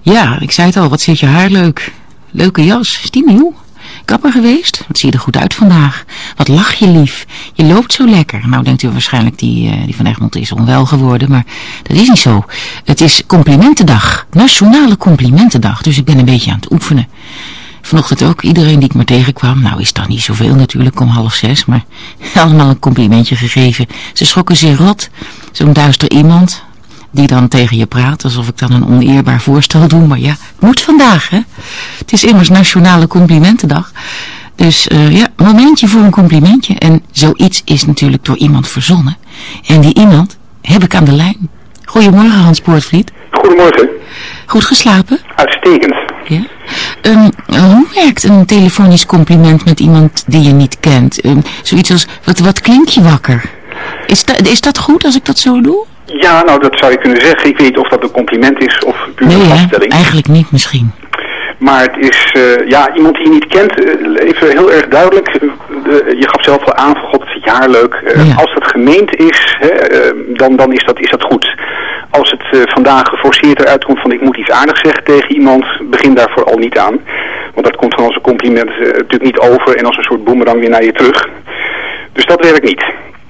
Ja, ik zei het al, wat zit je haar leuk. Leuke jas, is die nieuw? Kapper geweest? Wat zie je er goed uit vandaag. Wat lach je lief. Je loopt zo lekker. Nou denkt u waarschijnlijk die van Egmond is onwel geworden, maar dat is niet zo. Het is complimentendag. Nationale complimentendag. Dus ik ben een beetje aan het oefenen. Vanochtend ook, iedereen die ik maar tegenkwam. Nou is dat niet zoveel natuurlijk, om 5:30, maar allemaal een complimentje gegeven. Ze schrokken zich rot. Zo'n duister iemand die dan tegen je praat, alsof ik dan een oneerbaar voorstel doe. Maar ja, het moet vandaag, hè. Het is immers Nationale Complimentendag. Dus ja, momentje voor een complimentje. En zoiets is natuurlijk door iemand verzonnen. En die iemand heb ik aan de lijn. Goedemorgen, Hans Poortvliet. Goedemorgen. Goed geslapen? Uitstekend. Ja. Hoe werkt een telefonisch compliment met iemand die je niet kent? Zoiets als, wat klink je wakker? Is dat goed als ik dat zo doe? Ja, nou dat zou je kunnen zeggen. Ik weet niet of dat een compliment is of puur een vaststelling. Nee, eigenlijk niet misschien. Maar het is, iemand die je niet kent, even heel erg duidelijk. Je gaf zelf al aan van, god, het zit je haar leuk. Als dat gemeend is, dan is dat goed. Als het vandaag geforceerd eruit komt van ik moet iets aardigs zeggen tegen iemand, begin daarvoor al niet aan. Want dat komt van als een compliment natuurlijk niet over en als een soort boemerang weer naar je terug. Dus dat werkt niet.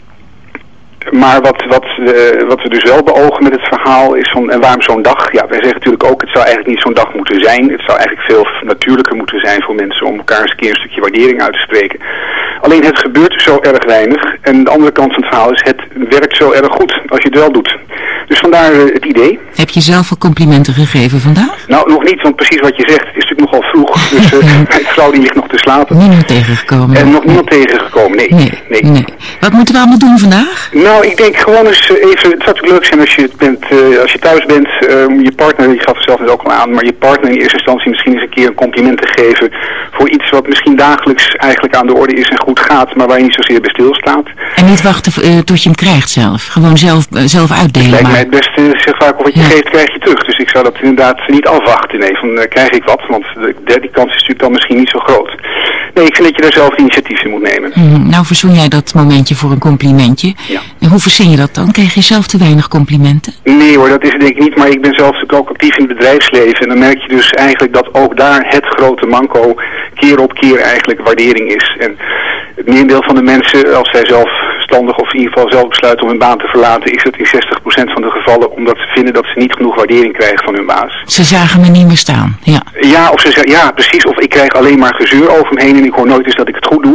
Maar wat we dus wel beogen met het verhaal is van, en waarom zo'n dag? Ja, wij zeggen natuurlijk ook, het zou eigenlijk niet zo'n dag moeten zijn. Het zou eigenlijk veel natuurlijker moeten zijn voor mensen om elkaar eens een keer een stukje waardering uit te spreken. Alleen het gebeurt zo erg weinig. En de andere kant van het verhaal is, het werkt zo erg goed als je het wel doet. Dus vandaar het idee. Heb je zelf al complimenten gegeven vandaag? Nou, nog niet, want precies wat je zegt, het is natuurlijk nogal vroeg. Dus mijn vrouw die ligt nog te slapen. Niemand tegengekomen? En nog niemand tegengekomen, nee. Wat moeten we allemaal doen vandaag? Nou, ik denk gewoon eens even, het zou natuurlijk leuk zijn als je thuis bent, je partner, die gaf het zelf net ook al aan, maar je partner in eerste instantie misschien eens een keer een compliment te geven voor iets wat misschien dagelijks eigenlijk aan de orde is en goed gaat, maar waar je niet zozeer bij stilstaat. En niet wachten tot je hem krijgt zelf, gewoon zelf uitdelen. Het lijkt mij het beste, zeg vaak, of wat je geeft krijg je terug. Dus ik zou dat inderdaad niet afwachten, nee, van krijg ik wat, want die kans is natuurlijk dan misschien niet zo groot. Nee, ik vind dat je daar zelf initiatief in moet nemen. Nou verzoen jij dat momentje voor een complimentje. Ja. En hoe verzin je dat dan? Krijg je zelf te weinig complimenten? Nee hoor, dat is het denk ik niet, maar ik ben zelf natuurlijk ook actief in het bedrijfsleven. En dan merk je dus eigenlijk dat ook daar het grote manco keer op keer eigenlijk waardering is. En het merendeel van de mensen, als zij zelfstandig of in ieder geval zelf besluiten om hun baan te verlaten, is het in 60% van de gevallen omdat ze vinden dat ze niet genoeg waardering krijgen van hun baas. Ze zagen me niet meer staan, ja. Ja, precies. Of ik krijg alleen maar gezeur over me heen en ik hoor nooit eens dat ik het goed doe.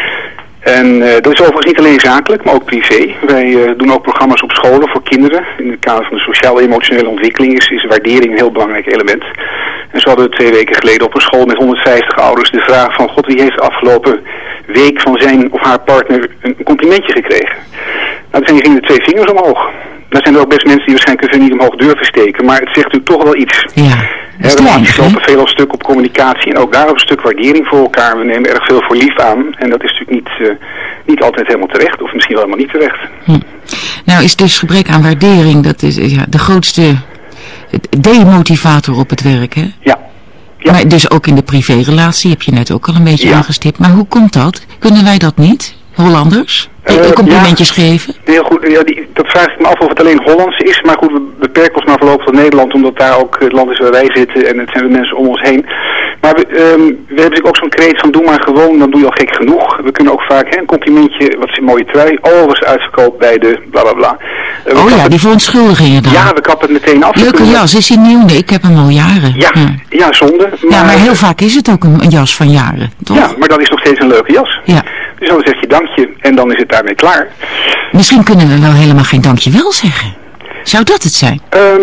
En dat is overigens niet alleen zakelijk, maar ook privé. Wij doen ook programma's op scholen voor kinderen. In het kader van de sociaal-emotionele ontwikkeling is waardering een heel belangrijk element. En zo hadden we 2 weken geleden op een school met 150 ouders de vraag van, god, wie heeft de afgelopen week van zijn of haar partner een complimentje gekregen? Nou, dan gingen de 2 vingers omhoog. Dan zijn er ook best mensen die waarschijnlijk hun niet omhoog durven steken, maar het zegt natuurlijk toch wel iets. Ja. We lopen veel een stuk op communicatie en ook daar een stuk waardering voor elkaar. We nemen erg veel voor lief aan en dat is natuurlijk niet altijd helemaal terecht of misschien wel helemaal niet terecht. Nou is dus gebrek aan waardering, dat is de grootste demotivator op het werk, hè? Ja. Maar dus ook in de privérelatie heb je net ook al een beetje aangestipt. Maar hoe komt dat? Kunnen wij dat niet? Hollanders? Complimentjes geven? Heel goed, dat vraag ik me af of het alleen Hollands is. Maar goed, we beperken ons maar voorlopig tot Nederland, omdat daar ook het land is waar wij zitten en het zijn de mensen om ons heen. Maar we hebben natuurlijk ook zo'n kreet van doe maar gewoon, dan doe je al gek genoeg. We kunnen ook vaak een complimentje, wat is een mooie trui, was uitverkoop bij de blablabla. Die verontschuldigingen dan. Ja, we kappen het meteen af. Leuke jas, is die nieuw? Nee, ik heb hem al jaren. Ja, zonde. Maar heel vaak is het ook een jas van jaren, toch? Ja, maar dat is nog steeds een leuke jas. Ja. Dus dan zeg je dankje en dan is het daarmee klaar. Misschien kunnen we wel helemaal geen dankjewel zeggen. Zou dat het zijn?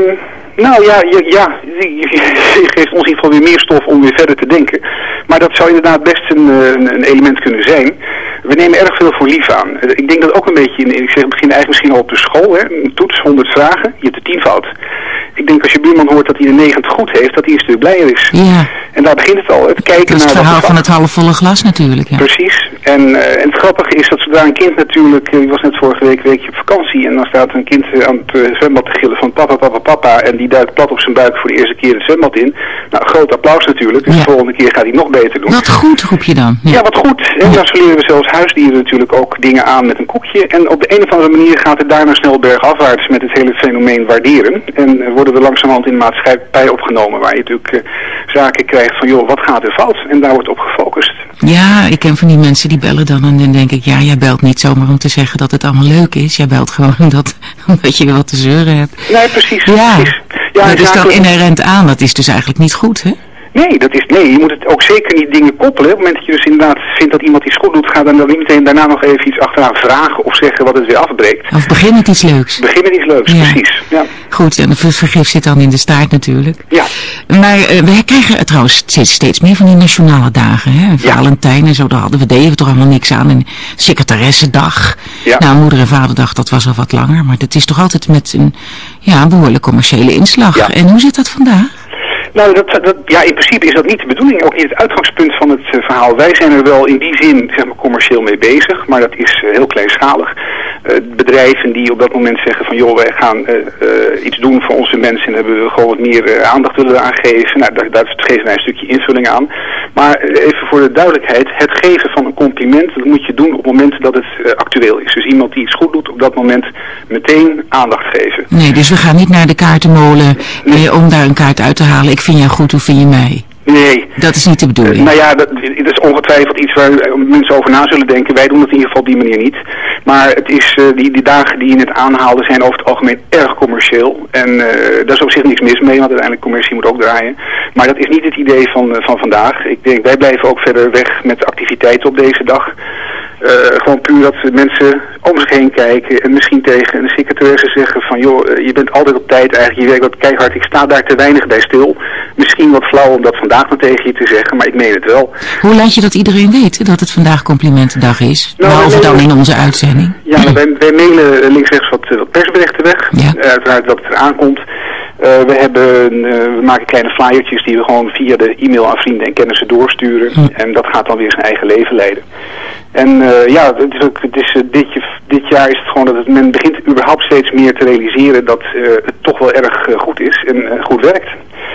Nou ja, je geeft ons in ieder geval weer meer stof om weer verder te denken. Maar dat zou inderdaad best een element kunnen zijn. We nemen erg veel voor lief aan. Ik denk dat ook een beetje, ik begin eigenlijk misschien al op de school, hè, een toets, 100 vragen, je hebt de 10 fout. Ik denk als je buurman hoort dat hij de 90 goed heeft, dat hij een stuk blijer is. Ja. En daar begint het al, het kijken naar... Dat is het verhaal van het halfvolle glas natuurlijk. Ja. Precies. En het grappige is dat zodra een kind natuurlijk, ik was net vorige week een weekje op vakantie en dan staat een kind aan het zwembad te gillen van papa, papa, papa en die duikt plat op zijn buik voor de eerste keer het zwembad in. Nou, groot applaus natuurlijk, dus de volgende keer gaat hij nog beter doen. Wat goed, roep je dan. Ja, wat goed. En dan leren we zelfs huisdieren natuurlijk ook dingen aan met een koekje. En op de een of andere manier gaat het daarna snel bergafwaarts met het hele fenomeen waarderen. En worden we langzamerhand in de maatschappij opgenomen, waar je natuurlijk zaken krijgt van, joh, wat gaat er fout? En daar wordt op gefocust. Ja, ik ken van die mensen die bellen dan en dan denk ik, ja, jij belt niet zomaar om te zeggen dat het allemaal leuk is. Jij belt gewoon omdat je wat te zeuren hebt. Nee, precies. Ja, precies. Ja, dat is dan inherent aan. Dat is dus eigenlijk niet goed, hè? Nee, je moet het ook zeker niet dingen koppelen. Op het moment dat je dus inderdaad vindt dat iemand iets goed doet, ga dan niet meteen daarna nog even iets achteraan vragen of zeggen wat het weer afbreekt. Of begin met iets leuks. Begin met iets leuks, ja. Precies. Ja. Goed, en het vergif zit dan in de staart natuurlijk. Ja. Maar we krijgen trouwens steeds meer van die nationale dagen, hè? Valentijn en zo, deden we toch allemaal niks aan. En secretaressendag. Ja. Nou, moeder- en vaderdag, dat was al wat langer. Maar dat is toch altijd met een behoorlijk commerciële inslag. Ja. En hoe zit dat vandaag? Nou, in principe is dat niet de bedoeling, ook niet het uitgangspunt van het verhaal. Wij zijn er wel in die zin, zeg maar, commercieel mee bezig, maar dat is heel kleinschalig. Bedrijven die op dat moment zeggen van, joh, wij gaan iets doen voor onze mensen en hebben we gewoon wat meer aandacht willen aan geven. Nou, daar geven wij een stukje invulling aan. Maar even voor de duidelijkheid, het geven van een compliment, dat moet je doen op het moment dat het actueel is. Dus iemand die iets goed doet, op dat moment meteen aandacht geven. Nee, dus we gaan niet naar de kaartenmolen om daar een kaart uit te halen. Ik vind jou goed, hoe vind je mij? Nee. Dat is niet de bedoeling. Nou ja, dat is ongetwijfeld iets waar mensen over na zullen denken. Wij doen het in ieder geval op die manier niet. Maar het is, die dagen die je net aanhaalde zijn over het algemeen erg commercieel. En daar is op zich niks mis mee, want uiteindelijk commercie moet ook draaien. Maar dat is niet het idee van vandaag. Ik denk, wij blijven ook verder weg met de activiteiten op deze dag. Gewoon puur dat mensen om zich heen kijken en misschien tegen een secretaresse zeggen van, joh, je bent altijd op tijd eigenlijk, je werkt wat keihard, ik sta daar te weinig bij stil. Misschien wat flauw om dat vandaag nog tegen je te zeggen, maar ik meen het wel. Hoe laat je dat iedereen weet, dat het vandaag complimentendag is? Behalve dan in onze uitzending. Ja, wij mailen links-rechts wat persberichten weg, uiteraard dat het eraan komt. We maken kleine flyertjes die we gewoon via de e-mail aan vrienden en kennissen doorsturen. En dat gaat dan weer zijn eigen leven leiden. En dit jaar is het gewoon dat men begint überhaupt steeds meer te realiseren dat het toch wel erg goed is en goed werkt.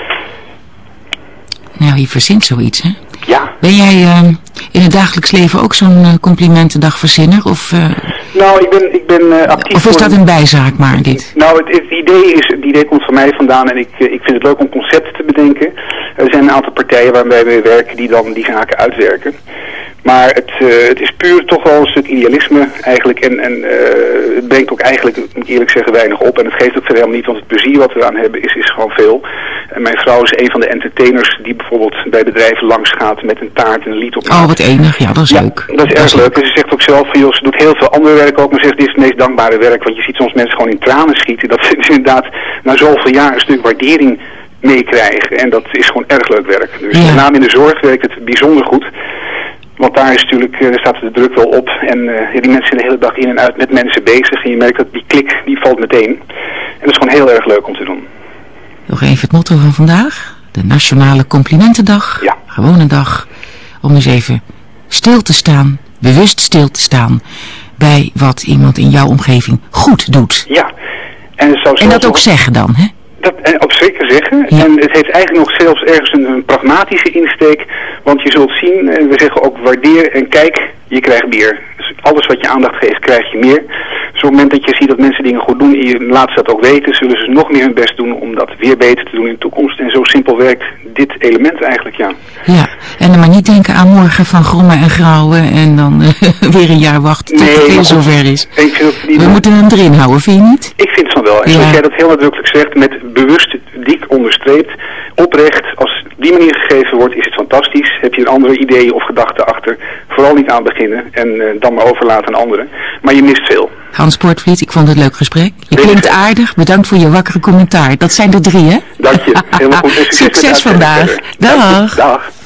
Nou, je verzint zoiets, hè? Ja. Ben jij in het dagelijks leven ook zo'n complimentendagverzinner? Of, nou, ik ben actief. Of is dat een bijzaak maar, dit? Nou, het idee komt van mij vandaan en ik vind het leuk om concepten te bedenken. Er zijn een aantal partijen waarmee we werken die dan die zaken uitwerken. Maar het is puur toch wel een stuk idealisme eigenlijk en het brengt ook eigenlijk, moet ik eerlijk zeggen, weinig op. En het geeft ook verder helemaal niet, want het plezier wat we aan hebben is gewoon veel. En mijn vrouw is een van de entertainers die bijvoorbeeld bij bedrijven langs gaat met een taart en een lied op. Oh, wat enig. Ja, dat is leuk. Dat is erg leuk. En ze zegt ook zelf van, joh, ze doet heel veel ander werk ook, maar ze zegt, dit is het meest dankbare werk, want je ziet soms mensen gewoon in tranen schieten. Dat ze dus inderdaad na zoveel jaar een stuk waardering meekrijgen. En dat is gewoon erg leuk werk. Dus met name in de zorg werkt het bijzonder goed. Want daar is natuurlijk, daar staat de druk wel op. En die mensen zijn de hele dag in en uit met mensen bezig. En je merkt dat die klik, die valt meteen. En dat is gewoon heel erg leuk om te doen. Nog even het motto van vandaag. De Nationale Complimentendag. Ja. Gewoon een dag om eens even stil te staan. Bewust stil te staan. Bij wat iemand in jouw omgeving goed doet. Ja. En dat ook zeggen dan, hè? Dat op zeker zeggen. Ja. En het heeft eigenlijk nog zelfs ergens een pragmatische insteek. Want je zult zien, we zeggen ook waardeer en kijk, je krijgt meer. Dus alles wat je aandacht geeft, krijg je meer. Dus op het moment dat je ziet dat mensen dingen goed doen en je laat ze dat ook weten, zullen ze nog meer hun best doen om dat weer beter te doen in de toekomst. En zo simpel werkt dit element eigenlijk, ja. Ja, en dan maar niet denken aan morgen van grommen en grauwen en dan weer een jaar wachten tot het weer zover is. We moeten hem erin houden, vind je niet? Ik vind van wel. En zoals jij dat heel nadrukkelijk zegt, met bewust dik onderstreept, oprecht, als die manier gegeven wordt, is het fantastisch. Heb je een andere ideeën of gedachten achter, vooral niet aan beginnen en dan maar overlaten aan anderen. Maar je mist veel. Hans Poortvliet, ik vond het een leuk gesprek. Je klinkt aardig. Bedankt voor je wakkere commentaar. Dat zijn er 3, hè? Dank je. Helemaal goed. Succes vandaag. Dag. Dag.